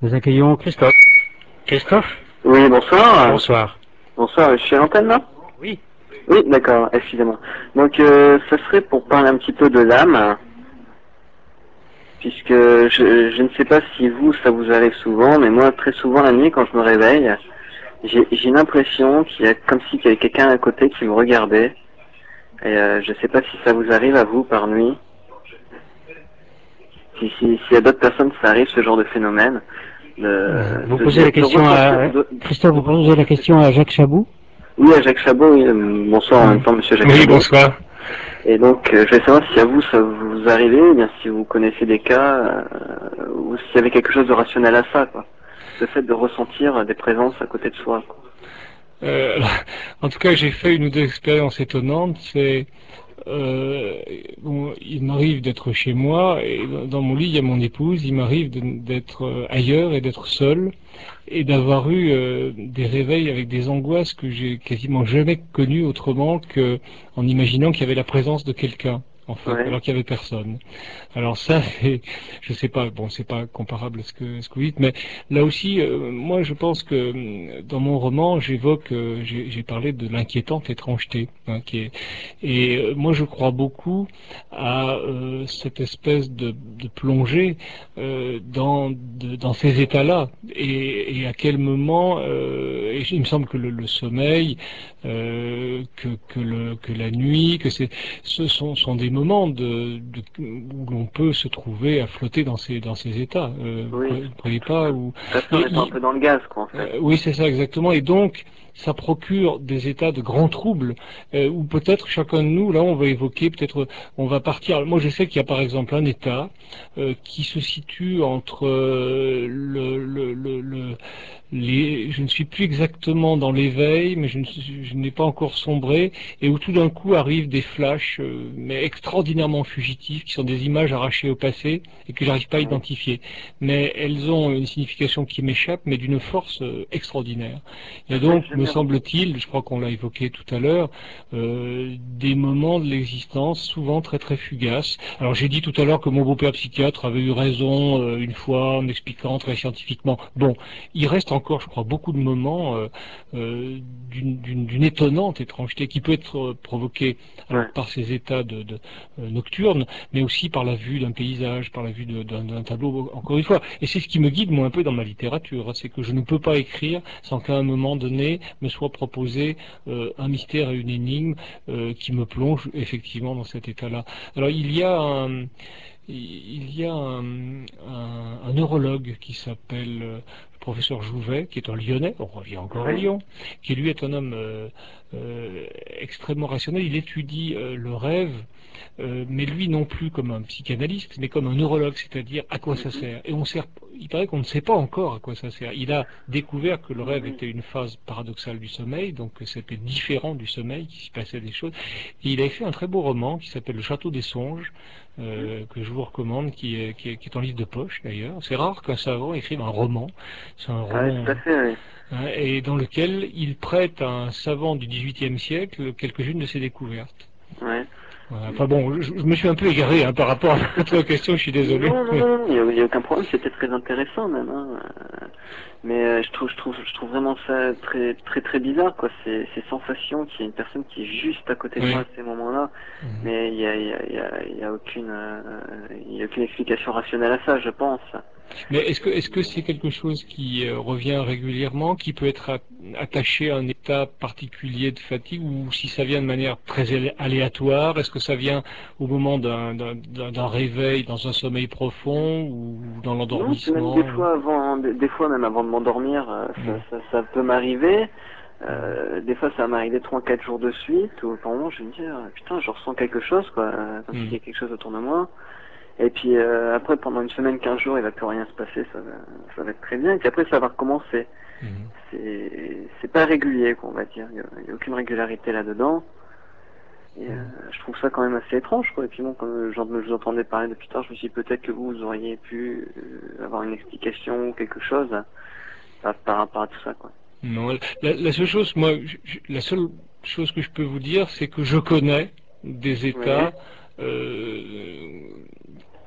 Nous accueillons Christophe. Christophe? Oui, bonsoir. Bonsoir. Bonsoir, je suis à l'antenne là? Oui. Oui, d'accord, excusez-moi. Donc, ce serait pour parler un petit peu de l'âme, puisque je ne sais pas si vous, ça vous arrive souvent, mais moi, très souvent la nuit, quand je me réveille, j'ai l'impression qu'il y a comme si il y avait quelqu'un à côté qui me regardait. Et je ne sais pas si ça vous arrive à vous par nuit. S'il y a d'autres personnes, ça arrive ce genre de phénomène. Vous posez la De question ressentir... à Christophe, vous posez la question à Jacques Chabot? Oui, à Jacques Chabot, oui, bonsoir en même temps, monsieur Jacques Oui, Chabot. bonsoir. Et donc, je vais savoir si à vous, ça vous arrivez, ou bien si vous connaissez des cas, ou s'il y avait quelque chose de rationnel à ça, quoi. Le fait de ressentir des présences à côté de soi, quoi. Alors, en tout cas, j'ai fait une ou deux expériences étonnantes. Euh, bon, il m'arrive d'être chez moi et dans mon lit, il y a mon épouse. Il m'arrive d'être ailleurs et d'être seul et d'avoir eu des réveils avec des angoisses que j'ai quasiment jamais connues autrement que en imaginant qu'il y avait la présence de quelqu'un, en fait, Ouais, alors qu'il y avait personne. Alors ça, je sais pas, bon, c'est pas comparable à ce que vous dites, mais là aussi, moi, je pense que dans mon roman, j'ai parlé de l'inquiétante étrangeté, hein, moi, je crois beaucoup à cette espèce de plongée dans ces états-là, et à quel moment, et il me semble que le sommeil, que la nuit, sont des moments où l'on peut se trouver à flotter dans ces états. oui, Vous croyez pas ou tout à fait, en et, étant un peu dans le gaz, quoi, en fait. oui, c'est ça exactement. Et donc, ça procure des états de grands troubles où peut-être chacun de nous, là, on va évoquer, peut-être, on va partir. Moi, je sais qu'il y a par exemple un état qui se situe entre je ne suis plus exactement dans l'éveil, mais je n'ai pas encore sombré, et où tout d'un coup arrivent des flashs, mais extraordinairement fugitifs, qui sont des images arrachées au passé et que j'arrive pas à Ouais, identifier. Mais elles ont une signification qui m'échappe, mais d'une force extraordinaire. Il y a ouais, donc, j'aime me bien. semble-t-il, je crois qu'on l'a évoqué tout à l'heure, des moments de l'existence souvent très très fugaces. Alors j'ai dit tout à l'heure que mon beau-père psychiatre avait eu raison une fois en expliquant très scientifiquement. Bon, il reste encore, je crois, beaucoup de moments d'une étonnante étrangeté qui peut être provoquée alors Ouais, par ces états nocturnes, mais aussi par la vue d'un paysage, par la vue d'un tableau, encore une fois. Et c'est ce qui me guide, moi, un peu dans ma littérature, hein, c'est que je ne peux pas écrire sans qu'à un moment donné me soit proposé un mystère et une énigme qui me plonge effectivement dans cet état-là. Alors il y a un neurologue qui s'appelle le professeur Jouvet, qui est un Lyonnais, on revient encore à oui, Lyon, qui lui est un homme extrêmement rationnel. Il étudie le rêve, mais lui non plus comme un psychanalyste, mais comme un neurologue, c'est-à-dire à quoi ça mhm, sert. Il paraît qu'on ne sait pas encore à quoi ça sert. Il a découvert que le rêve oui, était une phase paradoxale du sommeil, donc que c'était différent du sommeil, qu'il s'y passait des choses. Et il a écrit un très beau roman qui s'appelle Le Château des Songes, mhm. que je vous recommande, qui est en livre de poche d'ailleurs. C'est rare qu'un savant écrive un roman. C'est un Ah ouais, roman tout à fait, oui. hein, et dans lequel il prête à un savant du XVIIIe siècle quelques-unes de ses découvertes. Ouais. Voilà. Enfin bon, je me suis un peu égaré hein, par rapport à votre question, je suis désolé. Non, non, non, non, il y a aucun problème, c'était très intéressant même, hein. Mais je trouve vraiment ça très, très, très bizarre, quoi. Ces sensations qu'il y a une personne qui est juste à côté de moi Oui. à ces moments-là, Mhm. mais il y a il y a aucune explication rationnelle à ça, je pense. Mais est-ce que c'est quelque chose qui revient régulièrement, qui peut être attaché à un état particulier de fatigue, ou si ça vient de manière très aléatoire, est-ce que ça vient au moment d'un réveil dans un sommeil profond ou dans Non, c'est même des l'endormissement? fois avant, des fois même avant de m'endormir, Mhm. ça peut m'arriver. Mhm. Des fois, ça m'est arrivé 3 4 jours de suite, où par moment, je me dis, ah, putain, je ressens quelque chose, quoi, comme s'il y Mhm. a quelque chose autour de moi. Et puis après, pendant une semaine, 15 jours, il va plus rien se passer, ça va être très bien. Et puis après, ça va recommencer. Mhm. C'est pas régulier, quoi, on va dire. Il y a aucune régularité là-dedans. Et Mhm. je trouve ça quand même assez étrange, quoi. Et puis bon, comme je vous entendais parler depuis tard, je me suis dit peut-être que vous auriez pu avoir une explication ou quelque chose par rapport à tout ça, quoi. Non, la seule chose, moi, la seule chose que je peux vous dire, c'est que je connais des Oui, États euh,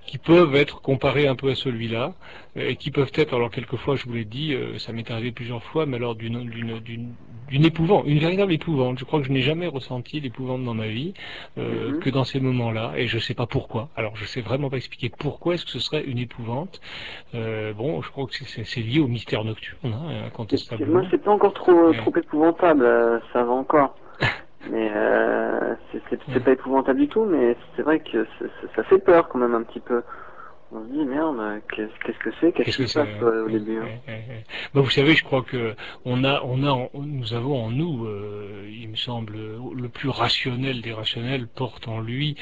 qui peuvent être comparés un peu à celui-là, et qui peuvent être, alors quelquefois, je vous l'ai dit, ça m'est arrivé plusieurs fois, mais alors d'une épouvante, une véritable épouvante. Je crois que je n'ai jamais ressenti l'épouvante dans ma vie Mhm. que dans ces moments-là, et je ne sais pas pourquoi. Alors je ne sais vraiment pas expliquer pourquoi est-ce que ce serait une épouvante. Bon, je crois que c'est lié au mystère nocturne, hein, Moi, incontestablement. c'est pas encore trop Ouais, trop épouvantable, ça va encore. Mais c'est ouais. pas épouvantable du tout, mais c'est vrai que ça fait peur quand même un petit peu. On se dit merde, qu'est-ce que c'est, qu'est-ce Qu'est-ce qui que se c'est passe hein au début, hein. Bah, vous savez, je crois que nous avons en nous, il me semble, le plus rationnel des rationnels porte en lui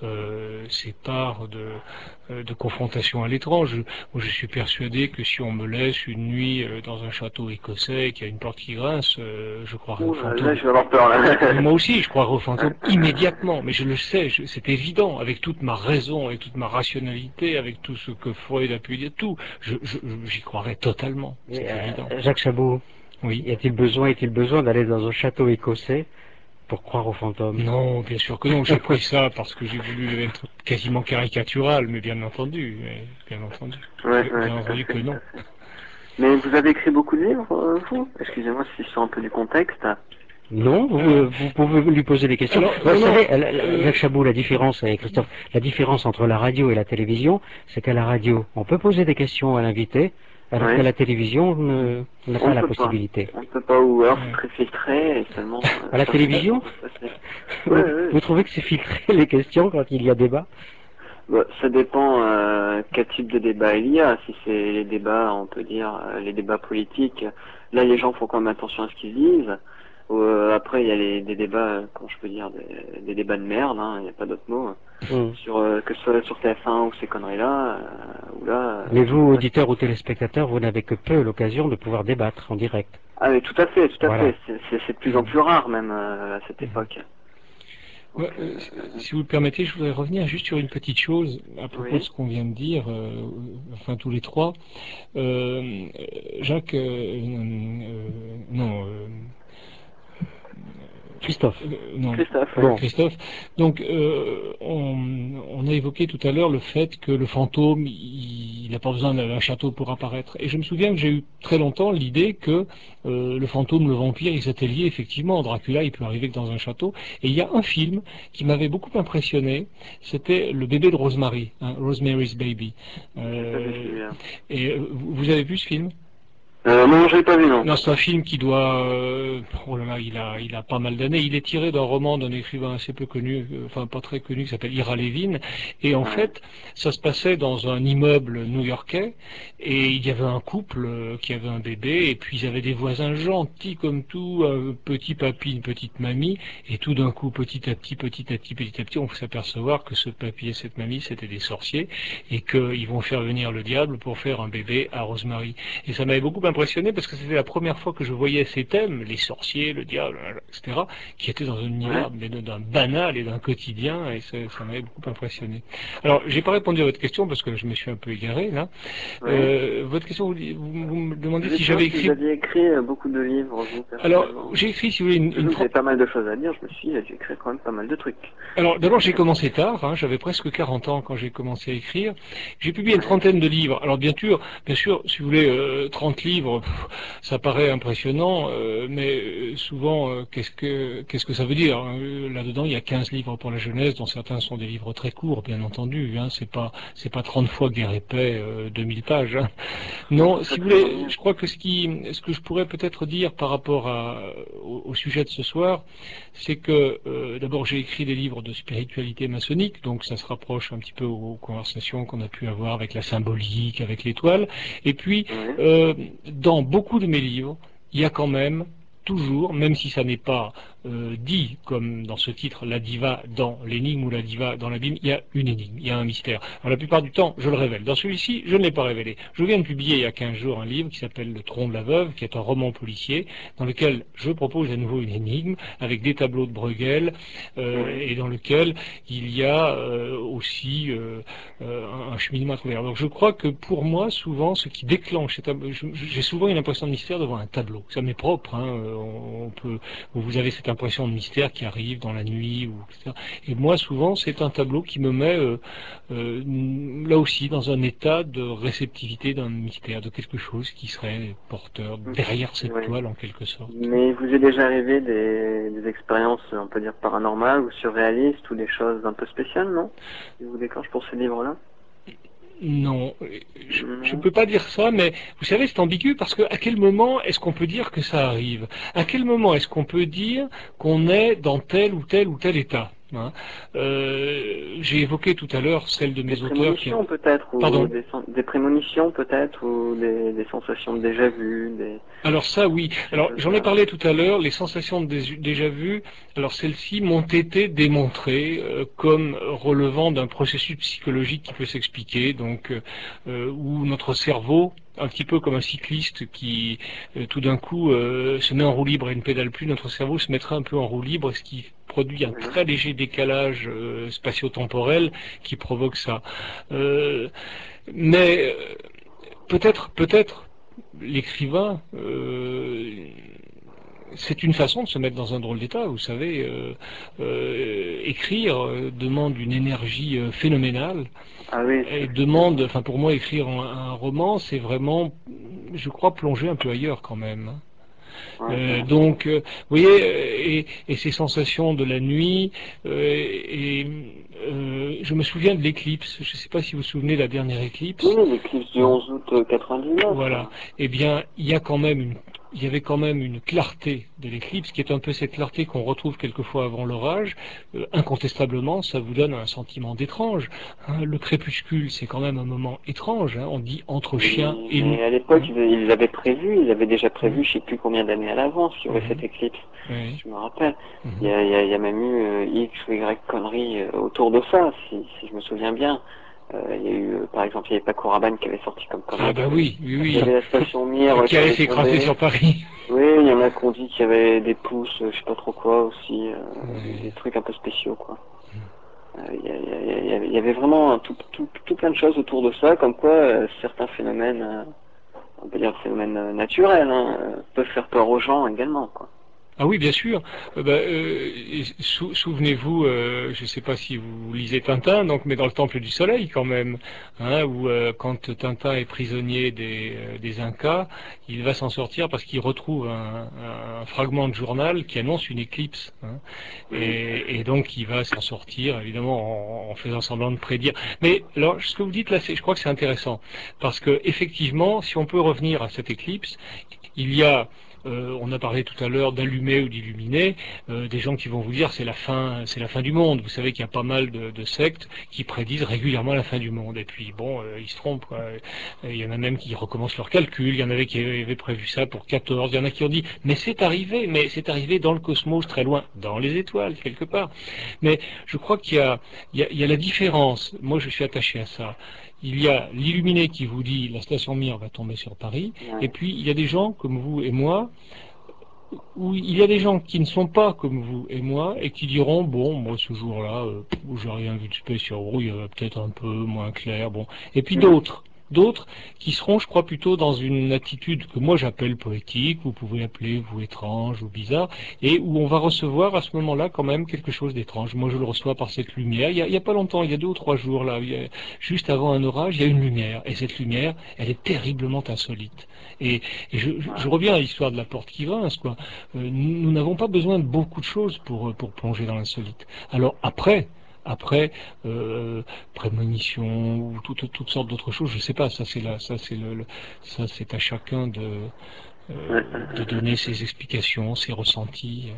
ces parts de confrontation à l'étrange. Moi, je suis persuadé que si on me laisse une nuit dans un château écossais et qu'il y a une porte qui grince, je croirais aux Ouh là, fantômes. je vais avoir peur Mais là. moi aussi, je croirais aux fantômes immédiatement, mais je le sais, c'est évident, avec toute ma raison, avec toute ma rationalité, avec tout ce que Freud a pu dire, tout, j'y croirais totalement, Mais c'est évident. Jacques Chabot, Oui. est-il besoin d'aller dans un château écossais pour croire aux fantômes? Non, bien sûr que non, j'ai pris ça parce que j'ai voulu être quasiment caricatural, mais bien entendu, bien entendu, Ouais, bien tout à entendu fait, que tout non. à fait. Mais vous avez écrit beaucoup de livres, vous? Excusez-moi si je sors un peu du contexte. Non, Euh, vous pouvez lui poser des questions. alors, Vous non, non, savez, Jacques Chabot, la différence, Christophe, la différence entre la radio et la télévision, c'est qu'à la radio, on peut poser des questions à l'invité, alors qu'à Oui. la télévision, on n'a On pas ne la peut pas. possibilité. On ne peut pas, ou alors c'est euh, très filtré et seulement À la certaines télévision, questions peuvent passer. Oui, vous, oui, vous oui. trouvez que c'est filtré les questions quand il y a débat? Bah, ça dépend quel type de débat il y a. Si c'est les débats, on peut dire, les débats politiques, là les gens font quand même attention à ce qu'ils disent. Après, il y a des débats, comment je peux dire, des débats de merde, hein, il n'y a pas d'autre mot. Hmm. Sur, que ce soit sur TF1 ou ces conneries-là, où là, Mais tout vous, le monde reste. auditeurs ou téléspectateurs, vous n'avez que peu l'occasion de pouvoir débattre en direct. Ah mais tout à fait, tout à Voilà. fait. C'est de plus en mhm, plus rare même à cette mhm. époque. Ouais, Donc, si vous le permettez, je voudrais revenir juste sur une petite chose à propos de oui, ce qu'on vient de dire, enfin tous les trois. Euh, Jacques, non, Christophe. non, Christophe, oui. Bon. Christophe. Donc, on a évoqué tout à l'heure le fait que le fantôme, il n'a pas besoin d'un château pour apparaître. Et je me souviens que j'ai eu très longtemps l'idée que le fantôme, le vampire, ils étaient liés effectivement. Dracula, il peut arriver que dans un château. Et il y a un film qui m'avait beaucoup impressionné. C'était Le bébé de Rosemary, hein, Rosemary's Baby. J'ai pas vu Euh, celui-là. vous avez vu ce film? Non, je l'ai pas vu, non. Non, c'est un film qui doit, oh là là, il a pas mal d'années. Il est tiré d'un roman d'un écrivain assez peu connu, enfin pas très connu, qui s'appelle Ira Levin. Et en Ouais. fait, ça se passait dans un immeuble new-yorkais. Et il y avait un couple qui avait un bébé. Et puis ils avaient des voisins gentils comme tout, un petit papy, une petite mamie. Et tout d'un coup, petit à petit, on peut s'apercevoir que ce papy et cette mamie, c'était des sorciers. Et qu'ils vont faire venir le diable pour faire un bébé à Rosemary. Et ça m'avait beaucoup impressionné parce que c'était la première fois que je voyais ces thèmes, les sorciers, le diable, etc., qui étaient dans un Ouais. univers d'un banal et d'un quotidien, et ça m'avait beaucoup impressionné. Alors, j'ai pas répondu à votre question parce que je me suis un peu égaré là. Ouais. Votre question, vous me Je demandez voulais si savoir j'avais si vous écrit. aviez écrit beaucoup de livres, vous, Alors, personnellement. j'ai écrit, si vous voulez, Parce que je vous avez pas mal de choses à dire, je me suis dit, j'ai écrit quand même pas mal de trucs. Alors, d'abord, j'ai commencé tard, hein, j'avais presque 40 ans quand j'ai commencé à écrire. J'ai publié une Ouais. trentaine de livres. Alors, bien sûr, si vous voulez, 30 livres, ça paraît impressionnant, mais souvent, qu'est-ce que ça veut dire hein. Là-dedans, il y a 15 livres pour la jeunesse, dont certains sont des livres très courts, bien entendu. Hein, c'est pas 30 fois Guerre et Paix, 2000 pages. Hein. Non, Non, c'est ça si vous toujours voulez, mieux. je crois que ce que je pourrais peut-être dire par rapport au sujet de ce soir, c'est que d'abord j'ai écrit des livres de spiritualité maçonnique, donc ça se rapproche un petit peu aux conversations qu'on a pu avoir avec la symbolique, avec l'étoile. Et puis, Ouais. dans beaucoup de mes livres, il y a quand même toujours, même si ça n'est pas dit comme dans ce titre, la diva dans l'énigme ou la diva dans l'abîme, il y a une énigme, il y a un mystère. Alors, la plupart du temps, je le révèle. Dans celui-ci, je ne l'ai pas révélé. Je viens de publier il y a 15 jours un livre qui s'appelle Le Tronc de la Veuve, qui est un roman policier, dans lequel je propose à nouveau une énigme, avec des tableaux de Bruegel, Ouais. et dans lequel il y a aussi un cheminement à travers. Donc je crois que pour moi, souvent, ce qui déclenche, j'ai souvent une impression de mystère devant un tableau. Ça m'est propre, hein, on peut, vous avez cette impression impressions de mystère qui arrivent dans la nuit, etc. Et moi, souvent, c'est un tableau qui me met là aussi dans un état de réceptivité d'un mystère, de quelque chose qui serait porteur derrière cette Ouais. toile en quelque sorte. Mais vous est déjà arrivé des expériences, on peut dire, paranormales ou surréalistes ou des choses un peu spéciales, non? Si vous déclenche pour ce livre-là? Non, je Non. peux pas dire ça, mais vous savez, c'est ambigu parce que à quel moment est-ce qu'on peut dire que ça arrive? À quel moment est-ce qu'on peut dire qu'on est dans tel ou tel ou tel état? Hein. J'ai évoqué tout à l'heure celle de Des mes auteurs qui... prémonitions peut-être, ou Pardon. des prémonitions peut-être, ou des sensations de déjà vu, Alors ça, oui. ces Alors j'en ai choses-là. parlé tout à l'heure, les sensations de déjà vues, alors celles-ci m'ont été démontrées comme relevant d'un processus psychologique qui peut s'expliquer, donc où notre cerveau, un petit peu comme un cycliste qui tout d'un coup se met en roue libre et ne pédale plus, notre cerveau se mettra un peu en roue libre, ce qui produit un Mhm. très léger décalage spatio-temporel qui provoque ça. Euh, mais peut-être, l'écrivain, c'est une façon de se mettre dans un drôle d'état. Vous savez, écrire demande une énergie phénoménale Ah oui, et c'est demande, vrai. enfin pour moi, écrire un roman, c'est vraiment, je crois, plonger un peu ailleurs quand même. Ouais, ouais. Vous voyez, et ces sensations de la nuit, je me souviens de l'éclipse. Je ne sais pas si vous vous souvenez de la dernière éclipse. Oui, l'éclipse du Hein. 11 août 99. Voilà. Eh bien, il y avait quand même une clarté de l'éclipse qui est un peu cette clarté qu'on retrouve quelquefois avant l'orage. Incontestablement, ça vous donne un sentiment d'étrange. Hein. Le crépuscule, c'est quand même un moment étrange. Hein. On dit entre chien Oui, et loup. mais à l'époque, Hein. ils avaient déjà Mhm. prévu, je sais plus combien d'années à l'avance, qu'il y aurait cette Mhm. éclipse. Oui. Je me rappelle. Mhm. Il y a même eu X ou Y conneries autour de ça, si je me souviens bien. Il y a eu, par exemple, il y avait Paco Rabanne qui avait sorti comme Ah connerie bah qu'il oui, oui, y oui. avait la station Mir Qui qui allait allait s'écraser tomber. sur Paris. Oui, il y en a qui ont dit qu'il y avait des pouces, je sais pas trop quoi aussi, Oui. des trucs un peu spéciaux, quoi. Il y avait vraiment tout plein de choses autour de ça, comme quoi certains phénomènes, on peut dire phénomènes naturels, hein, peuvent faire peur aux gens également, quoi. Ah oui, bien sûr. Souvenez-vous, je ne sais pas si vous lisez Tintin, donc, mais dans le Temple du Soleil quand même, hein, où quand Tintin est prisonnier des Incas, il va s'en sortir parce qu'il retrouve un fragment de journal qui annonce une éclipse. Hein. Mhm. Et donc il va s'en sortir, évidemment, en faisant semblant de prédire. Mais alors, ce que vous dites là, je crois que c'est intéressant, parce que effectivement, si on peut revenir à cette éclipse, il y a on a parlé tout à l'heure d'allumer ou d'illuminer, des gens qui vont vous dire c'est la fin du monde. Vous savez qu'il y a pas mal de sectes qui prédisent régulièrement la fin du monde. Et puis bon, ils se trompent. Quoi. Il y en a même qui recommencent leurs calculs. Il y en avait qui avaient prévu ça pour 14. Il y en a qui ont dit mais c'est arrivé dans le cosmos très loin, dans les étoiles quelque part. Mais je crois il y a la différence. Moi, je suis attaché à ça. Il y a l'illuminé qui vous dit la station Mir va tomber sur Paris, et Ouais. puis il y a des gens comme vous et moi, où il y a des gens qui ne sont pas comme vous et moi, et qui diront, bon, moi ce jour-là, j'ai rien vu de spécial, il y avait peut-être un peu moins clair, bon. Et puis Mhm. d'autres qui seront, je crois, plutôt dans une attitude que moi j'appelle poétique, vous pouvez appeler vous étrange ou bizarre, et où on va recevoir à ce moment-là quand même quelque chose d'étrange. Moi je le reçois par cette lumière. Il y a pas longtemps, il y a 2 ou 3 jours là, juste avant un orage, il y a une lumière, et cette lumière, elle est terriblement insolite. Et, je Ouais. reviens à l'histoire de la porte qui grince, quoi. Nous n'avons pas besoin de beaucoup de choses pour plonger dans l'insolite. Alors après, euh, prémonition ou toutes sortes d'autres choses, je sais pas, ça c'est à chacun Ouais, de donner ses explications, ses ressentis.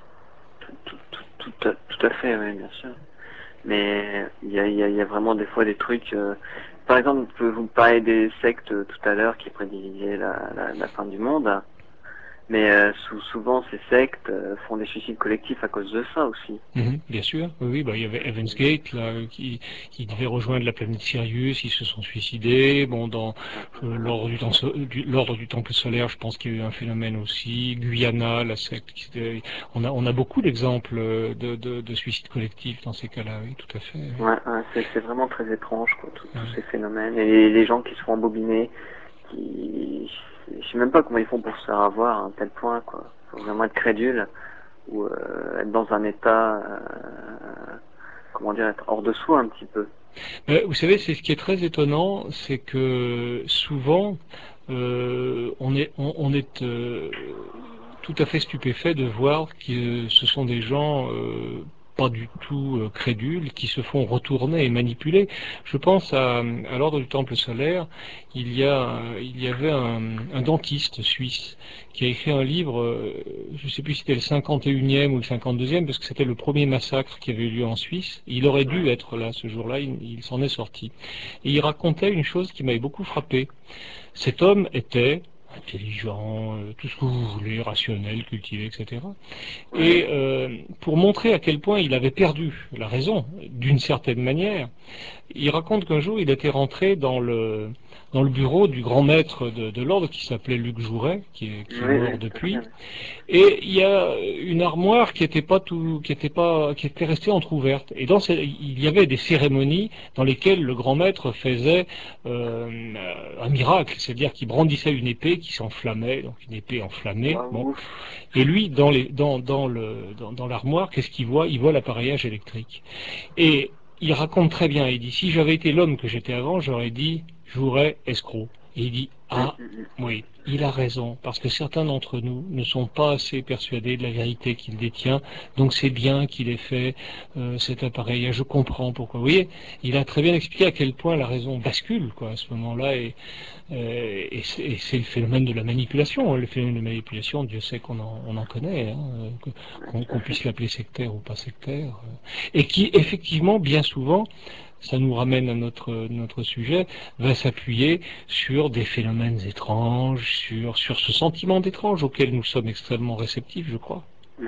tout à fait, oui, bien sûr. Mais il y a vraiment des fois des trucs. Par exemple, vous parlez des sectes tout à l'heure qui prédisaient la fin du monde. Mais souvent, ces sectes font des suicides collectifs à cause de ça aussi. Bien sûr, oui, oui, bah, il y avait Evans Gate là, qui devait rejoindre la planète Sirius, ils se sont suicidés. Bon, dans l'ordre du Temple solaire, je pense qu'il y a eu un phénomène aussi. Guyana, la secte, on a beaucoup d'exemples de suicides collectifs dans ces cas-là, oui, tout à fait. Oui. Ouais, ouais, c'est vraiment très étrange, quoi, tous Ouais. ces phénomènes. Et les gens qui se font embobiner, qui... Je sais même pas comment ils font pour se faire avoir à un tel point, quoi. Faut vraiment être crédule. ou être dans un état, comment dire, être hors de soi un petit peu. Vous savez, c'est ce qui est très étonnant, c'est que souvent, on est tout à fait stupéfait de voir que ce sont des gens pas du tout crédules qui se font retourner et manipuler. Je pense à l'ordre du Temple solaire. Il y avait un dentiste suisse qui a écrit un livre, je ne sais plus si c'était le 51e ou le 52e, parce que c'était le premier massacre qui avait eu lieu en Suisse. Il aurait dû Ouais, être là ce jour-là, il s'en est sorti. Et il racontait une chose qui m'avait beaucoup frappé. Cet homme était intelligent, tout ce que vous voulez, rationnel, cultivé, etc. ouais, Et pour montrer à quel point il avait perdu la raison, d'une certaine manière, il raconte qu'un jour il était rentré dans le bureau du grand maître de l'ordre qui s'appelait Luc Jouret, qui est oui, mort oui, tout à fait. depuis, et il y a une armoire qui était pas tout, qui était restée entrouverte. Et il y avait des cérémonies dans lesquelles le grand maître faisait un miracle, c'est-à-dire qu'il brandissait une épée qui s'enflammait, donc une épée enflammée. Bon, Waouh, et lui, dans l'armoire, qu'est-ce qu'il voit? Il voit l'appareillage électrique. Et il raconte très bien, il dit, si j'avais été l'homme que j'étais avant, j'aurais dit, j'aurais escroc. Et il dit, ah, oui, il a raison, parce que certains d'entre nous ne sont pas assez persuadés de la vérité qu'il détient, donc c'est bien qu'il ait fait cet appareil. Je comprends pourquoi. Vous voyez, il a très bien expliqué à quel point la raison bascule, quoi, à ce moment-là, et c'est le phénomène de la manipulation. Hein. Le phénomène de manipulation, Dieu sait on en connaît, hein, ouais, tout à qu'on fait. puisse l'appeler sectaire ou pas sectaire, et qui effectivement, bien souvent, ça nous ramène à notre sujet, va s'appuyer sur des phénomènes étranges, sur ce sentiment d'étrange auquel nous sommes extrêmement réceptifs, je crois. Ouais,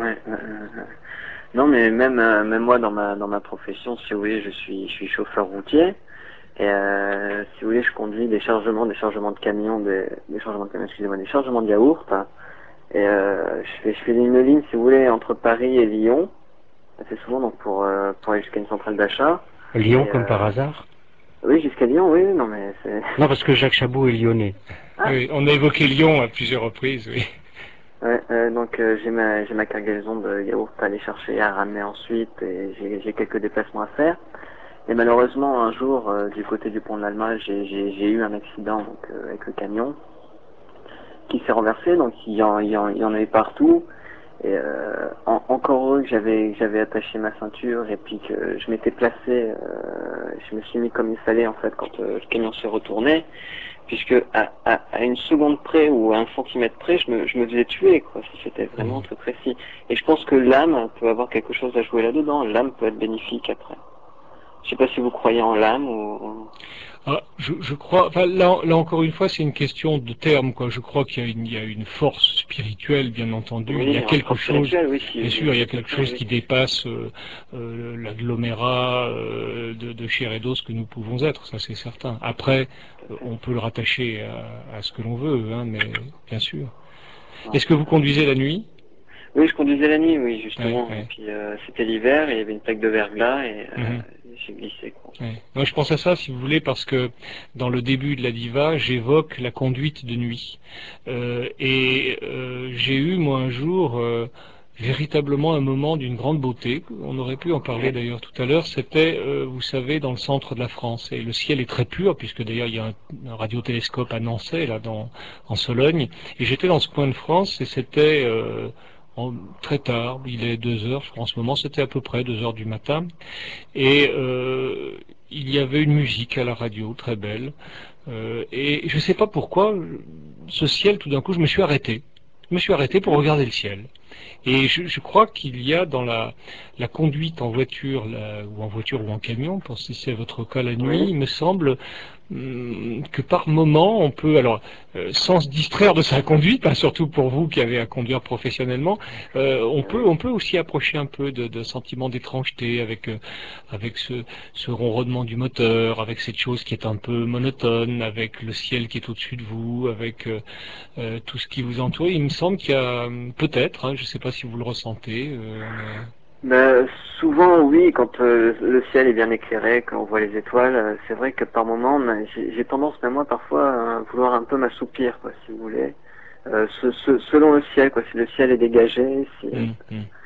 non, mais même moi dans ma profession, si vous voulez, je suis chauffeur routier. Et si vous voulez, je conduis des chargements de camions, des chargements de camions, excusez-moi, des chargements de yaourt. Et je fais une ligne, si vous voulez, entre Paris et Lyon, assez souvent, donc pour aller jusqu'à une centrale d'achat. Lyon Et comme par hasard? oui, jusqu'à Lyon, oui, non mais c'est. Non, parce que Jacques Chabot est lyonnais. Ah, Oui, on a évoqué Lyon à plusieurs reprises, oui. ouais, donc j'ai ma cargaison de yaourt à aller chercher, à ramener ensuite, et j'ai quelques déplacements à faire. Et malheureusement, un jour, du côté du pont de l'Alma, j'ai eu un accident donc, avec le camion qui s'est renversé, donc il y en avait partout. Et encore heureux que j'avais attaché ma ceinture et puis que je m'étais placé, je me suis mis comme il fallait en fait quand le camion s'est retourné, puisque à une seconde près ou à un centimètre près, je me faisais tuer quoi, si c'était vraiment Mhm. très précis. Et je pense que l'âme peut avoir quelque chose à jouer là-dedans. L'âme peut être bénéfique après. Je sais pas si vous croyez en l'âme ou. Ah, je crois, enfin, là encore une fois, c'est une question de terme, quoi. Je crois il y a une force spirituelle, bien entendu. Il y a Oui, en quelque force chose, spirituelle, oui, bien si, sûr, il y a tout à quelque fait, chose oui. qui dépasse l'agglomérat de chair et d'os que nous pouvons être, ça c'est certain. Après, Tout à fait. on peut le rattacher à ce que l'on veut, hein, mais bien sûr. Ouais. Est-ce que vous conduisez la nuit? Oui, je conduisais la nuit, oui, Ouais, justement. Et ouais. puis c'était l'hiver, et il y avait une plaque de verglas et Mhm. j'ai glissé, quoi. Ouais. Moi, je pense à ça, si vous voulez, parce que dans le début de la diva, j'évoque la conduite de nuit. J'ai eu, moi, un jour, véritablement un moment d'une grande beauté. On aurait pu en parler Ouais, d'ailleurs tout à l'heure. C'était, vous savez, dans le centre de la France. Et le ciel est très pur, puisque d'ailleurs, il y a un radiotélescope à Nançay, là, en Sologne. Et j'étais dans ce coin de France, et c'était très tard. Il est 2 heures, je crois, en ce moment. C'était à peu près 2 heures du matin. Et il y avait une musique à la radio très belle. Et je ne sais pas pourquoi, ce ciel, tout d'un coup, je me suis arrêté. Je me suis arrêté pour mhm, regarder le ciel. Et je crois qu'il y a dans la conduite en voiture, ou en camion, pour si c'est votre cas la nuit, oui, il me semble que par moment on peut, alors sans se distraire de sa conduite, hein, surtout pour vous qui avez à conduire professionnellement, oui. on peut aussi approcher un peu de sentiment d'étrangeté avec ce ronronnement du moteur, avec cette chose qui est un peu monotone, avec le ciel qui est au-dessus de vous, avec tout ce qui vous entoure. Il me semble qu'il y a peut-être, hein, je ne sais pas si vous le ressentez, mais Ben, souvent, oui, quand le ciel est bien éclairé, quand on voit les étoiles, c'est vrai que par moments, j'ai tendance, même moi, parfois, à vouloir un peu m'assoupir, quoi, si vous voulez. Selon le ciel, quoi, si le ciel est dégagé, si. hum, hum.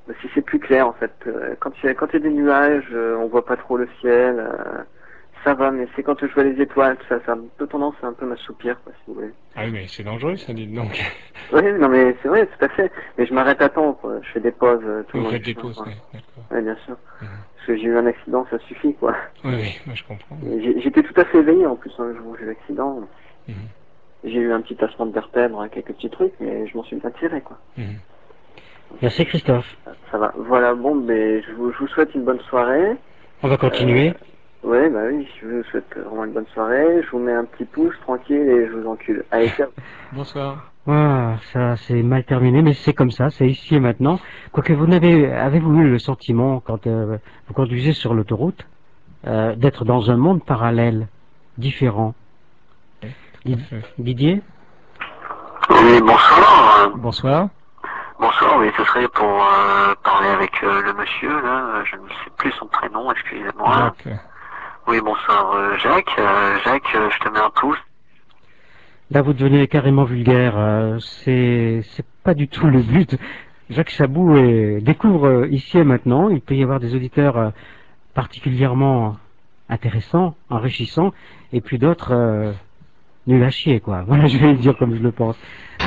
Si c'est plus clair en fait. Quand il y a des nuages, on voit pas trop le ciel. Ça va, mais c'est quand je vois les étoiles, ça a un peu tendance à un peu m'assoupir, quoi, si vous voulez. Ah oui, mais c'est dangereux, ça, dites donc. Oui, non mais c'est vrai, tout à fait. Mais je m'arrête à temps, quoi. Je fais des pauses tout le Vous long faites du des chemin, pauses, quoi. oui, d'accord. Oui, bien sûr. Mhm. Parce que j'ai eu un accident, ça suffit, quoi. Oui, oui, moi, je comprends. Oui. J'étais tout à fait éveillé en plus, hein, le jour où j'ai eu l'accident. Mhm. J'ai eu un petit tassement de vertèbre, quelques petits trucs, mais je m'en suis bien tiré, quoi. Mhm. Merci Christophe. Ça va. Voilà, bon, mais je vous souhaite une bonne soirée. On va continuer. Ouais, bah oui, je vous souhaite vraiment une bonne soirée. Je vous mets un petit pouce tranquille et je vous encule. Allez, ciao. Bonsoir. Ah, ça c'est mal terminé, mais c'est comme ça, c'est ici et maintenant. Quoique avez-vous eu le sentiment, quand vous conduisez sur l'autoroute, d'être dans un monde parallèle, différent? Oui, tout à fait. Didier? Oui, bonsoir. Bonsoir. Bonsoir, oui, ce serait pour parler avec le monsieur, là. Je ne sais plus son prénom, excusez-moi. Jacques. Oui, bonsoir, Jacques. Jacques, je te mets un pouce. Là, vous devenez carrément vulgaire. C'est pas du tout le but. Jacques Chabou découvre ici et maintenant. Il peut y avoir des auditeurs particulièrement intéressants, enrichissants, et puis d'autres nuls à chier, quoi. Voilà, je vais le dire comme je le pense.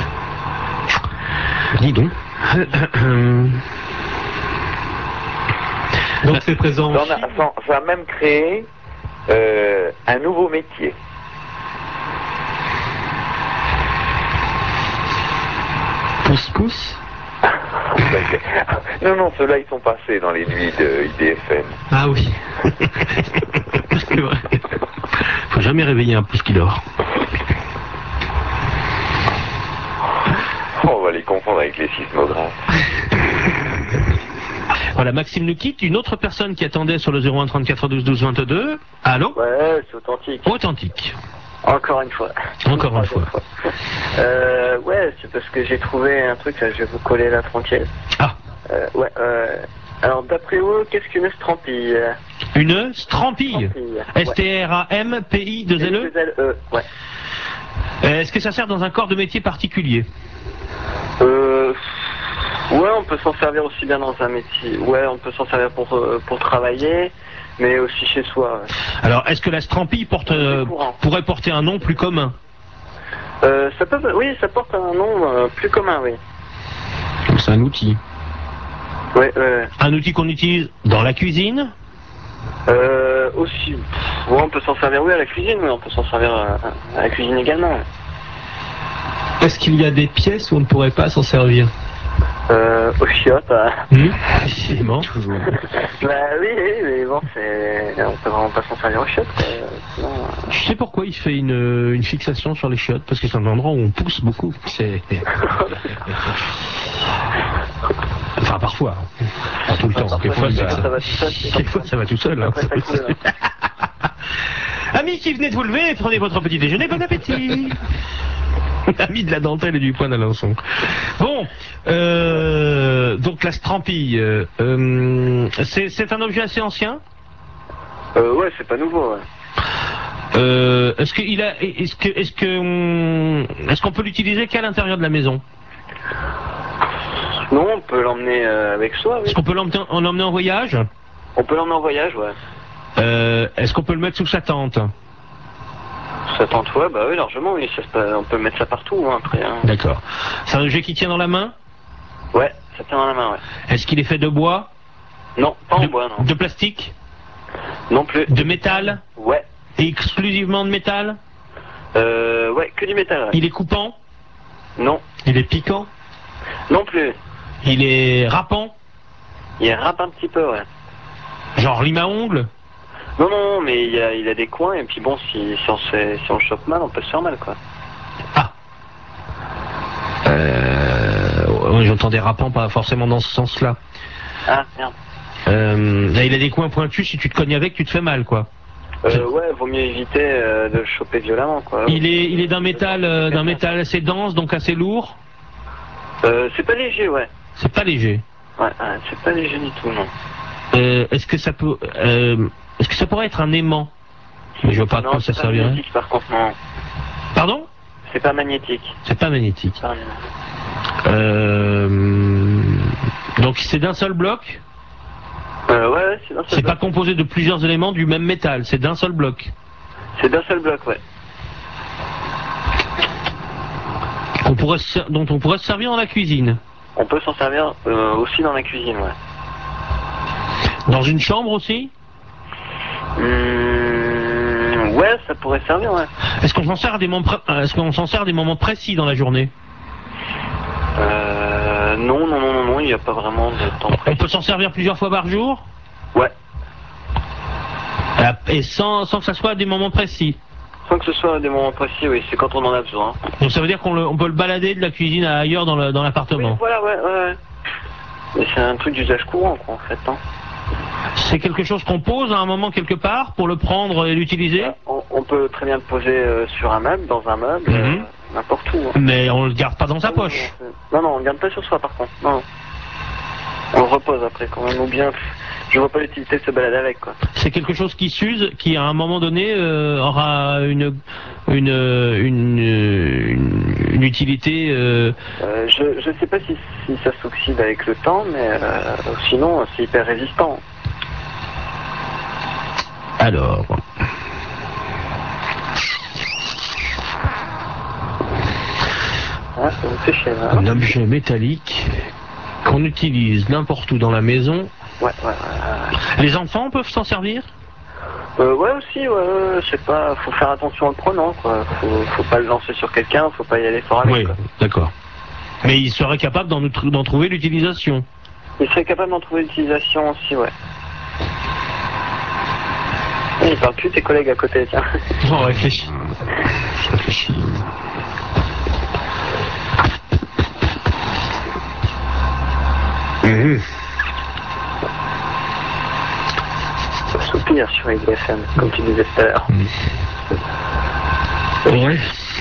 Dis donc. Donc c'est présent en Chine. Ça a même créé un nouveau métier. Pousse-pousse. Non, ceux-là, ils sont passés dans les nuits de IDFM. Ah oui. C'est vrai. Faut jamais réveiller un pouce qui dort. On va les confondre avec les sismographes. Voilà, Maxime nous quitte. Une autre personne qui attendait sur le 01 34 12 12 22. Allô? Ouais, c'est authentique. Authentique. Encore une fois. Encore une fois. Ouais, c'est parce que j'ai trouvé un truc, là, je vais vous coller là tranquille. Ah. Ouais, alors d'après vous, qu'est-ce qu'une strampille? Une strampille. Ouais. S-T-R-A-M-P-I-2-L-E. L-E, ouais. Est-ce que ça sert dans un corps de métier particulier? Ouais, on peut s'en servir aussi bien dans un métier. Ouais, on peut s'en servir pour travailler, mais aussi chez soi. Ouais. Alors, est-ce que la strampille pourrait porter un nom plus commun? Oui, ça porte un nom plus commun, oui. C'est un outil. Ouais, Un outil qu'on utilise dans la cuisine? Aussi. Ouais, on peut s'en servir, oui, à la cuisine, mais on peut s'en servir à la cuisine également. Ouais. Est-ce qu'il y a des pièces où on ne pourrait pas s'en servir? Aux chiottes. Effectivement. Toujours. Bah oui, mais bon, on peut vraiment pas s'en servir aux chiottes, quoi. Sinon, Je sais pourquoi il fait une fixation sur les chiottes, parce que c'est un endroit où on pousse beaucoup. C'est... Enfin, parfois. Pas tout le temps. Des fois, ça va tout seul. des fois, ça va tout seul. Hein. Après, ça coule, hein. Amis qui venez de vous lever, prenez votre petit déjeuner, bon appétit. Amis de la dentelle et du point d'Alençon. Bon, donc la strampille, c'est un objet assez ancien? Ouais, c'est pas nouveau, ouais. Est-ce qu'on peut l'utiliser qu'à l'intérieur de la maison? Non, on peut l'emmener avec soi, oui. Est-ce qu'on peut l'emmener en voyage? On peut l'emmener en voyage, ouais. Est-ce qu'on peut le mettre sous sa tente? Sa tente, ouais, bah oui, largement, oui. On peut mettre ça partout, hein, après. Hein. D'accord. C'est un objet qui tient dans la main? Ouais, ça tient dans la main, ouais. Est-ce qu'il est fait de bois? Non, pas en bois, non. De plastique? Non plus. De métal? Ouais. Exclusivement de métal? Ouais, que du métal, ouais. Il est coupant? Non. Il est piquant? Non plus. Il est râpant? Il râpe un petit peu, ouais. Genre lime à ongles? Non, mais il a des coins, et puis bon, si on le chope mal, on peut se faire mal, quoi. Ah. J'entendais râpant, pas forcément dans ce sens-là. Ah, merde. Là, il a des coins pointus, si tu te cognes avec, tu te fais mal, quoi. Ouais, vaut mieux éviter de le choper violemment, quoi. Il est d'un métal assez dense, donc assez lourd. C'est pas léger, ouais. C'est pas léger. Ouais, c'est pas léger du tout, non. Est-ce que ça pourrait être un aimant? Mais je vois pas à quoi ça servirait. C'est pas magnétique, par contre, non. Pardon? C'est pas magnétique. C'est pas magnétique. C'est pas un aimant. Donc c'est d'un seul bloc? Ouais, c'est d'un seul C'est pas bloc. composé de plusieurs éléments du même métal, c'est d'un seul bloc. C'est d'un seul bloc, ouais. Dont on pourrait se servir dans la cuisine. On peut s'en servir aussi dans la cuisine, ouais. Dans une chambre aussi? Ouais, ça pourrait servir, ouais. Est-ce qu'on s'en sert à des moments précis dans la journée? Non, il n'y a pas vraiment de temps On précis. peut s'en servir plusieurs fois par jour? Ouais. Et sans que ça soit à des moments précis. Sans que ce soit à des moments précis, oui, c'est quand on en a besoin. Donc ça veut dire qu'on peut le balader de la cuisine à ailleurs dans Oui, l'appartement. voilà, ouais. Mais c'est un truc d'usage courant, quoi, en fait, hein. C'est quelque chose qu'on pose à un moment quelque part pour le prendre et l'utiliser? On peut très bien le poser sur un meuble, dans un meuble, n'importe où. Hein. Mais on le garde pas dans sa poche. Non, on ne garde pas sur soi, par contre. Non. On le repose après, quand même, ou bien... Je vois pas l'utilité de se balader avec, quoi. C'est quelque chose qui s'use, qui à un moment donné aura une utilité. Je sais pas si ça s'oxyde avec le temps, mais sinon, c'est hyper résistant. Alors. Ah, ça me fait chier, là. Un objet métallique qu'on utilise n'importe où dans la maison. Ouais. Les enfants peuvent s'en servir? Ouais aussi, ouais, je sais pas, faut faire attention en le prenant, quoi. Faut pas le lancer sur quelqu'un, faut pas y aller fort avec, Oui, quoi. d'accord. Mais il serait capable d'en trouver l'utilisation. Il serait capable d'en trouver l'utilisation aussi, ouais. Il parle plus de tes collègues à côté, tiens. On réfléchit. Je réfléchis. Soupir sur IDFM, comme tu disais tout à l'heure. Ouais.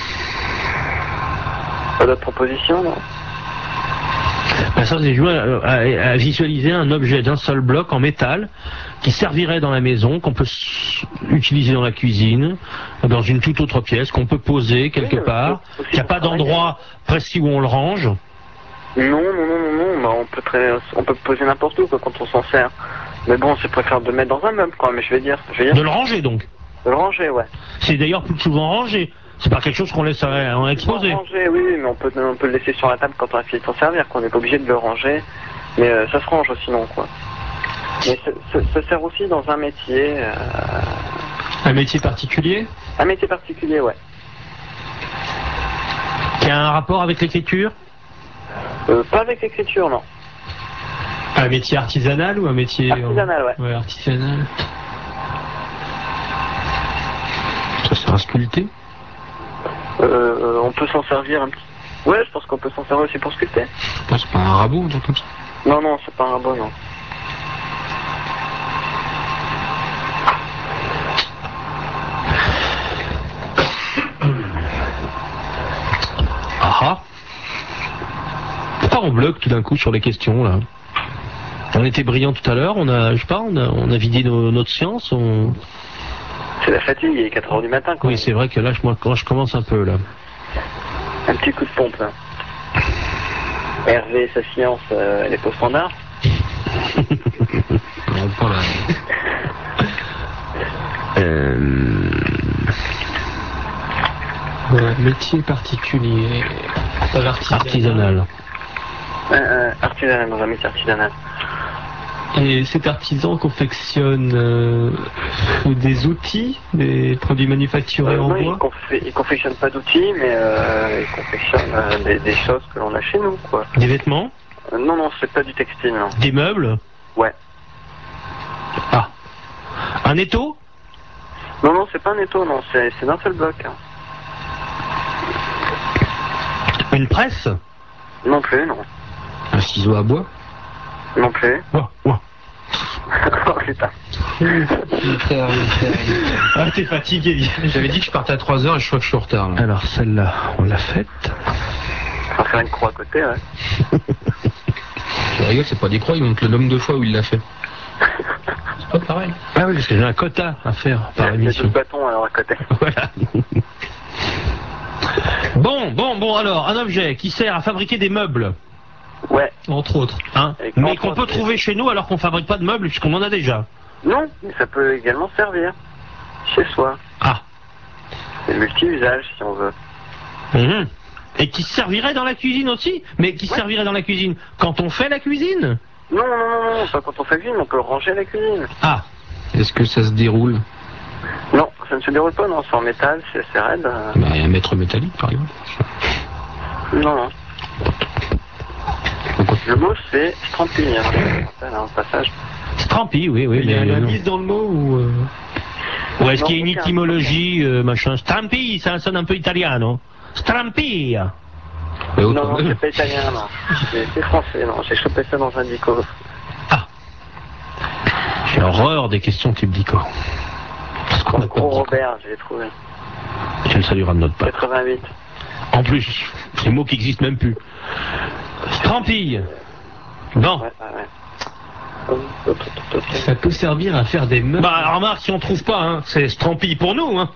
Pas d'autres propositions, non? Ben ça, c'est jouer à visualiser un objet d'un seul bloc en métal qui servirait dans la maison, qu'on peut utiliser dans la cuisine, dans une toute autre pièce, qu'on peut poser quelque part, qu'il n'y a pas d'endroit précis où on le range. Non, bah, on peut poser n'importe où, quoi, quand on s'en sert. Mais bon, c'est préférable de le mettre dans un meuble, quoi, mais je vais dire. De le ranger donc. De le ranger, ouais. C'est d'ailleurs plus souvent rangé. C'est pas quelque chose qu'on laisse en exposer. Ranger, oui, mais on peut le laisser sur la table quand on a fini de s'en servir, qu'on n'est pas obligé de le ranger. Mais ça se range sinon, quoi. Mais ça sert aussi dans un métier. Un métier particulier? Un métier particulier, ouais. Qui a un rapport avec l'écriture? Pas avec l'écriture, non. Un métier artisanal ou un métier... Artisanal, ouais. Ouais, artisanal. Ça sert à sculpter? On peut s'en servir un petit... Ouais, je pense qu'on peut s'en servir aussi pour sculpter. C'est pas un rabot, un truc comme ça? Non, c'est pas un rabot, non. Ah. Pourquoi on bloque tout d'un coup sur les questions, là? On était brillants tout à l'heure, on a vidé notre science, C'est la fatigue, il est 4h du matin, quoi. Oui, c'est vrai que là, quand je commence un peu, là. Un petit coup de pompe, là. Hervé, sa science, elle est pas au standard. Non, pas là. Métier particulier. Artisanal. Artisanal, dans un métier artisanal. Et cet artisan confectionne des outils, des produits manufacturés en bois? Il confectionne pas d'outils, mais il confectionne des choses que l'on a chez nous, quoi. Des vêtements? Non, c'est pas du textile, non. Des meubles? Ouais. Ah. Un étau? Non, c'est pas un étau, non, c'est d'un seul bloc. Hein. Une presse? Non plus, non. Un ciseau à bois? Non plus. Oh putain. Ah, t'es fatigué. J'avais dit que je partais à 3h et je crois que je suis en retard. Là. Alors, celle-là, on l'a faite. On va faire une croix à côté, ouais. Tu rigoles, c'est pas des croix, ils montrent le nombre de fois où il l'a fait. C'est pas pareil. Ah oui, parce que j'ai un quota à faire par émission. Il y a 12 bâtons alors à côté. Voilà. Bon, alors, un objet qui sert à fabriquer des meubles. Ouais. Entre autres. Hein, Avec mais entre qu'on peut autres, trouver chez nous alors qu'on fabrique pas de meubles puisqu'on en a déjà. Non, mais ça peut également servir. Chez soi. Ah. C'est multi-usage, si on veut. Mhm. Et qui servirait dans la cuisine aussi? Mais qui servirait dans la cuisine quand on fait la cuisine? Non, pas quand on fait la cuisine, on peut le ranger à la cuisine. Ah. Est-ce que ça se déroule? Non, ça ne se déroule pas, non, c'est en métal, c'est assez raide. Bah, un mètre métallique, par exemple. Non. Le mot, c'est Strampy, hein. Au passage. Strampy, oui, Il y a un mais indice dans le mot ou... ou est-ce Non, qu'il y a une aucun. étymologie, machin? Strampy, ça sonne un peu italiano. Strampy. Mais Non, quand non, même. c'est pas italien, non. C'est français, non. J'ai chopé ça dans un dico. Ah. J'ai horreur des questions type dico. Parce qu'on a pas de Gros dico. Robert, je l'ai trouvé. Tu le salueras de notre part. 88. En plus, des mots qui existent même plus. Strampille. Bon. Ouais. Ça peut servir à faire des meubles. Bah, remarque, si on trouve pas, hein, c'est Strampille pour nous, hein.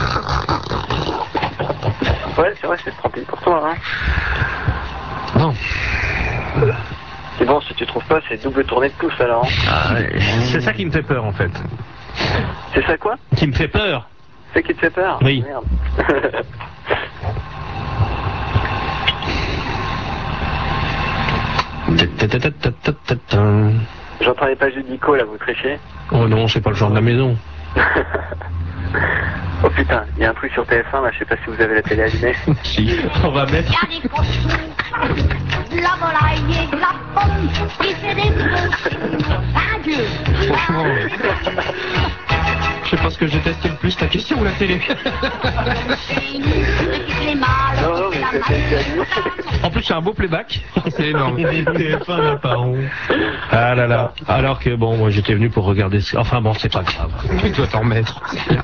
Ouais, c'est vrai, c'est Strampy pour toi, hein. Bon. C'est bon, si tu trouves pas, c'est double tournée de pouce, alors. Ah, ouais. C'est ça qui me fait peur, en fait. C'est ça quoi? Qui me fait peur. C'est qui te fait peur? Oui. Merde. J'entends les pages du dico, là, vous trichez. Oh non, c'est pas le genre de la maison. Oh putain, il y a un truc sur TF1, là, je sais pas si vous avez la télé allumée. Si, on va mettre. Il y a des cochons, de la volaille et de la pomme qui fait des bons. Adieu. Franchement, je sais pas ce que je déteste le plus, ta question ou la télé. Non, mais c'est allumé. En plus, c'est un beau playback. C'est énorme. TF1 n'a pas honte. Ah là là. Alors que bon, moi j'étais venu pour regarder ce... Enfin bon, c'est pas grave. Tu dois t'en remettre.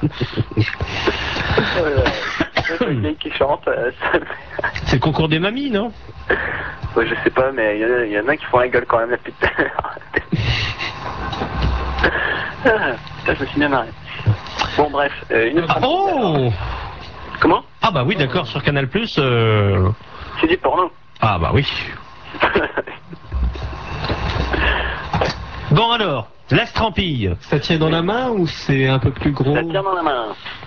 Le vieille qui chante, ça... C'est le concours des mamies, non? Ouais, je sais pas, mais il y en a qui font la gueule quand même, la putain. Putain, je me suis bien marré. Bon, bref, une autre... Oh! Comment? Ah bah oui, d'accord, sur Canal+. C'est du porno. Ah bah oui. Bon alors, la strampille. Ça tient dans la main ou c'est un peu plus gros? Ça tient dans la main.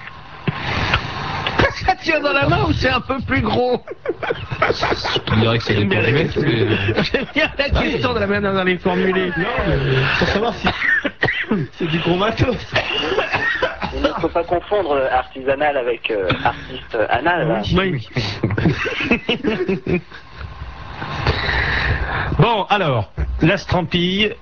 Ça tient dans la main ou c'est un peu plus gros? Je dirais que c'est des périmètres, mais... J'aime bien la question de la manière dont elle est formulée. Non, mais pour savoir si c'est du gros matos. Il ne faut pas confondre artisanal avec artiste anal. Là. Oui. Bon, alors, la strampille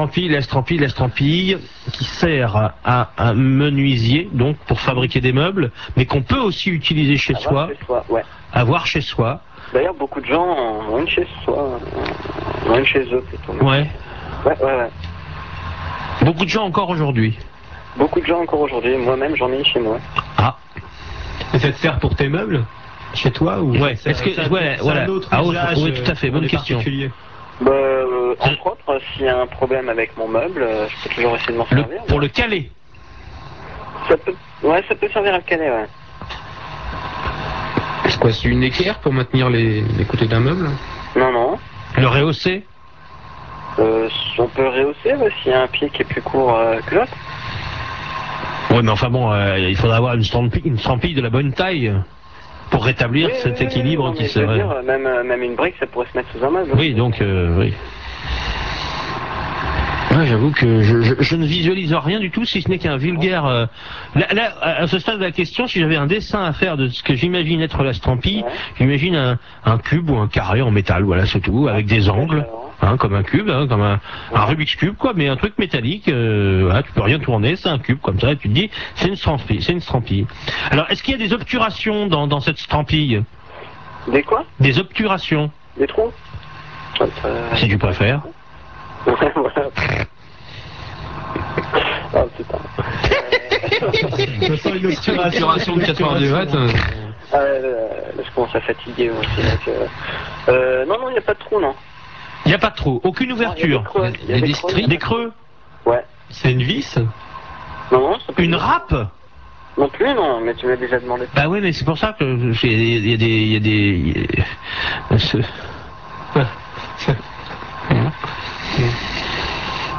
qui sert à un menuisier, donc pour fabriquer des meubles, mais qu'on peut aussi utiliser chez soi, Ouais. avoir chez soi. D'ailleurs, beaucoup de gens en ont une chez soi, en ont une chez eux plutôt. Ouais. Ouais. Beaucoup de gens encore aujourd'hui. Beaucoup de gens encore aujourd'hui, moi-même j'en ai une chez moi. Ah. Et ça te sert pour tes meubles? Chez toi ou... Ouais. Est-ce que ouais, voilà. Un autre Ah, usage, oui, tout à fait. pour Bonne les question. particuliers. Bah, entre autres, s'il y a un problème avec mon meuble, je peux toujours essayer de m'en servir. Pour le caler. Ça peut servir à le caler, ouais. C'est quoi, c'est une équerre pour maintenir les côtés d'un meuble? Non. Le rehausser. On peut rehausser s'il y a un pied qui est plus court que l'autre. Ouais, mais enfin bon, il faudra avoir une strampille de la bonne taille pour rétablir cet équilibre non, qui mais je veux serait. dire, même une brique, ça pourrait se mettre sous un meuble. Oui, donc oui. Ouais, j'avoue que je ne visualise rien du tout, si ce n'est qu'un vulgaire. Là, à ce stade de la question, si j'avais un dessin à faire de ce que j'imagine être la strampille, j'imagine un cube ou un carré en métal, voilà, c'est tout, avec des angles. Hein, comme un cube, hein, comme un Rubik's Cube, quoi, mais un truc métallique, voilà, tu peux rien tourner, c'est un cube comme ça, et tu te dis, c'est une strampille. Alors, est-ce qu'il y a des obturations dans cette strampille? Des quoi? Des obturations. Des trous? Si tu préfères. Ouais, voilà. Oh putain. Je sens une obturation de 4 heures du mat. Là, je commence à fatiguer moi aussi. Donc, non, il n'y a pas de trou, non. Il n'y a pas de trou, aucune ouverture. Il y a des stries. Des creux. Ouais. C'est une vis? Non, ça peut Une être- râpe. Non plus, non, mais tu m'as déjà demandé. Bah oui, mais c'est pour ça que il y a des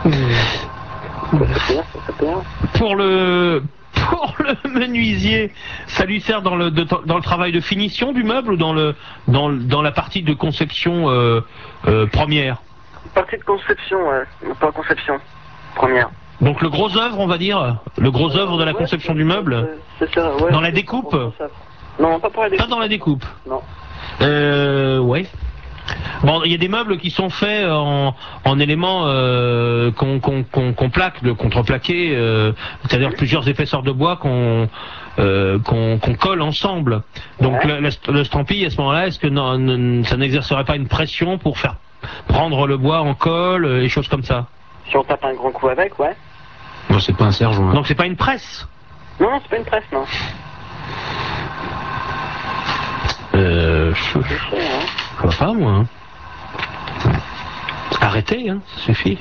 Pour le menuisier, ça lui sert dans le travail de finition du meuble ou dans la partie de conception première? Partie de conception, ouais. Pas conception. Première. Donc le gros œuvre, on va dire, le gros œuvre de la conception du meuble, C'est ça, ouais. dans la découpe? Non, pas pour la découpe. Pas dans la découpe. Non. Ouais. Bon, il y a des meubles qui sont faits en éléments qu'on plaque, de contreplaqué, c'est-à-dire plusieurs épaisseurs de bois qu'on colle ensemble. Donc Ouais. le stampille à ce moment-là, est-ce que ça n'exercerait pas une pression pour faire prendre le bois en colle et choses comme ça? Si on tape un grand coup avec, ouais. Non, c'est pas un serre-joint. Donc c'est pas une presse? Non, c'est pas une presse, non. Je vois pas, moi. Hein. Arrêtez, hein, ça suffit.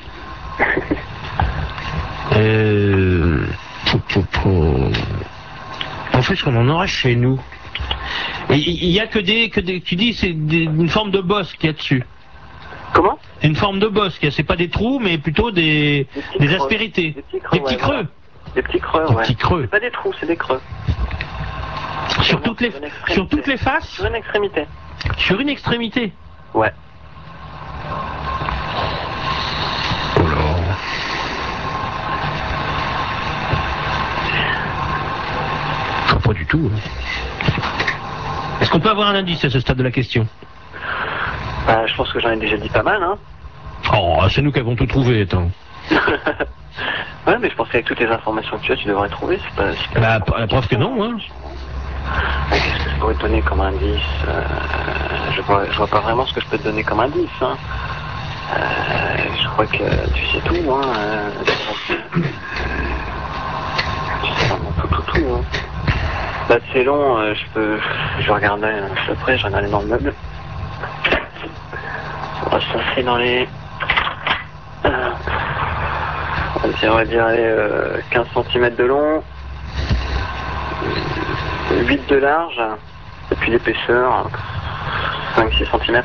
En fait, qu'on en aurait chez nous. Et il y a que des, tu dis, c'est une forme de bosse qu'il y a dessus. Comment? Une forme de bosse, c'est pas des trous, mais plutôt des aspérités. Des petits creux. Des petits Ouais, creux. voilà. Des petits creux, Des ouais. petits creux. C'est pas des trous, c'est des creux. Sur toutes les faces? Sur une extrémité. Sur une extrémité? Ouais. Oh là. Pas du tout. Hein. Est-ce qu'on peut avoir un indice à ce stade de la question? Bah, je pense que j'en ai déjà dit pas mal, hein. Oh, c'est nous qui avons tout trouvé, attends. Ouais, mais je pense qu'avec toutes les informations que tu devrais trouver, c'est pas... Bah, la preuve que non, hein. Qu'est-ce que je pourrais te donner comme indice? Je vois pas vraiment ce que je peux te donner comme indice, hein. Je crois que tu sais tout, hein. Tu sais vraiment tout, hein. Bah, c'est long, je regardais, après, je regardais dans le meuble. Ça c'est dans les... on va dire allez, 15 cm de long, 8 de large, et puis l'épaisseur, 5-6 cm.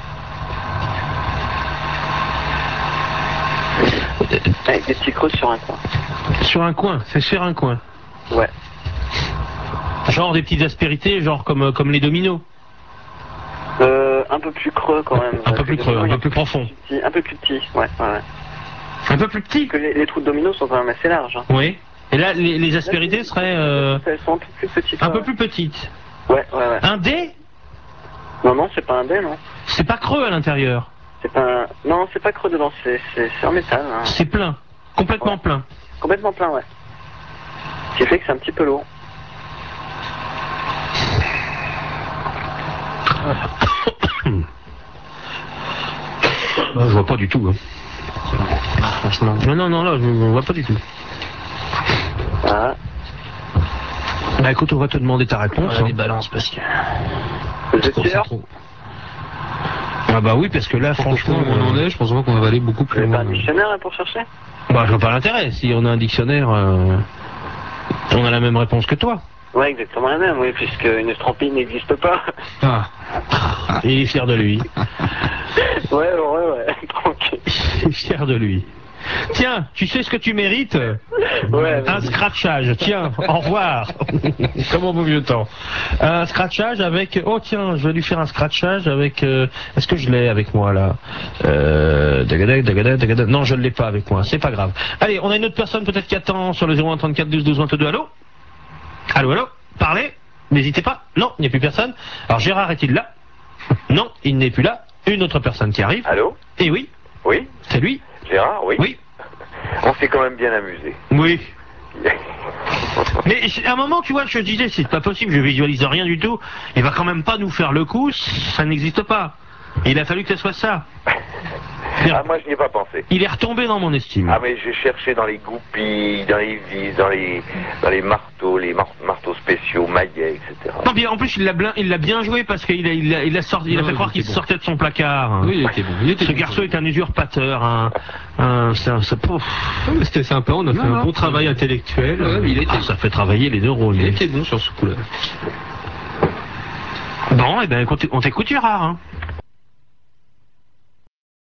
Avec des petits creux sur un coin. Sur un coin, c'est sur un coin. Ouais. Genre des petites aspérités, genre comme les dominos. Un peu plus creux quand même. Un peu plus creux, un peu plus profond. Un peu plus petit, ouais. Un peu plus petit? Parce que les trous de domino sont quand même assez larges. Hein. Oui. Et là, les aspérités seraient... Elles sont un peu plus petites. Un peu plus petites. Ouais. Un dé? Non, c'est pas un dé, non. C'est pas creux à l'intérieur. C'est pas un... Non, c'est pas creux dedans, c'est en métal. Hein. C'est plein. Complètement plein. Complètement plein, ouais. Ce qui fait que c'est un petit peu lourd. Je vois pas du tout. Hein. Franchement. Non, là, je vois pas du tout. Ah. Bah écoute, on va te demander ta réponse. Les balances, parce que... Vous êtes sûr? Ah bah oui, parce que là, franchement... on en est, je pense qu'on va aller beaucoup Vous plus avez pas loin. un dictionnaire là, pour chercher? Bah je vois pas l'intérêt. Si on a un dictionnaire, on a la même réponse que toi. Ouais, exactement la même, oui, puisque une strampille n'existe pas. Ah. Il est fier de lui. Ouais, tranquille. Il est fier de lui. Tiens, tu sais ce que tu mérites? Ouais, Un scratchage. Tiens, au revoir. Comme au beau vieux temps. Un scratchage avec... Oh tiens, je vais lui faire un scratchage avec... Est-ce que je l'ai avec moi là? Non, je ne l'ai pas avec moi. C'est pas grave. Allez, on a une autre personne peut-être qui attend sur le 01 34 12 12 22. Allô? Allô? Parlez. N'hésitez pas. Non, il n'y a plus personne. Alors Gérard est-il là? Non, il n'est plus là. Une autre personne qui arrive. Allô? Eh oui, Oui? c'est lui. Gérard, oui? Oui. On s'est quand même bien amusé. Oui. Mais à un moment, tu vois, je disais, c'est pas possible, je visualise rien du tout. Il va quand même pas nous faire le coup, ça n'existe pas. Et il a fallu que ce soit ça. Ah, moi, je n'y ai pas pensé. Il est retombé dans mon estime. Ah, mais j'ai cherché dans les goupilles, dans les vis, dans les marteaux, marteaux spéciaux, maillets, etc. Non, bien, en plus, il l'a bien joué parce qu'il a fait croire qu'il sortait de son placard. Oui, il était bon. Ce garçon est un usurpateur, C'était sympa, on a fait un bon travail intellectuel. Ouais, ça fait travailler les neurones. Il était bon sur ce coup-là. Bon, et ben, on t'écoute, Gérard. Hein.